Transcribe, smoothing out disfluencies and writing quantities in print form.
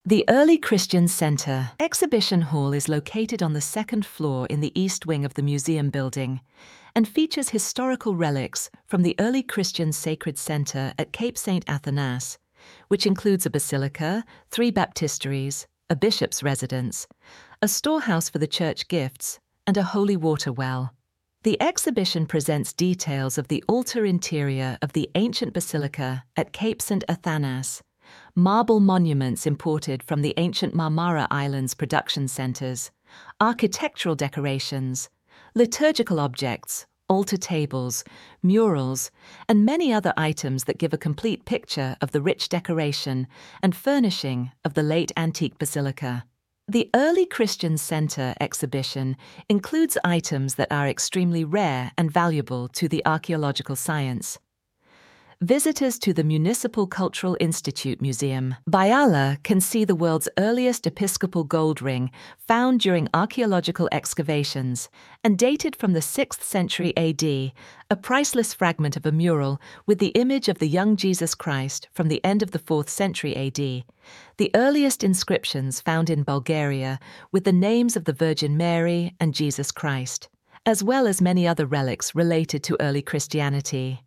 The Early Christian Center exhibition hall is located on the second floor in the east wing of the museum building and features historical relics from the Early Christian Sacred Center at Cape St. Athanas, which includes a basilica, 3 baptisteries, a bishop's residence, a storehouse for the church gifts, and a holy water well. The exhibition presents details of the altar interior of the ancient basilica at Cape St. Athanas, marble monuments imported from the ancient Marmara Islands production centers, architectural decorations, liturgical objects, altar tables, murals, and many other items that give a complete picture of the rich decoration and furnishing of the late antique basilica. The Early Christian Center exhibition includes items that are extremely rare and valuable to the archaeological science. Visitors to the Municipal Cultural Institute Museum, Biala, can see the world's earliest episcopal gold ring found during archaeological excavations and dated from the 6th century AD, a priceless fragment of a mural with the image of the young Jesus Christ from the end of the 4th century AD, the earliest inscriptions found in Bulgaria with the names of the Virgin Mary and Jesus Christ, as well as many other relics related to early Christianity.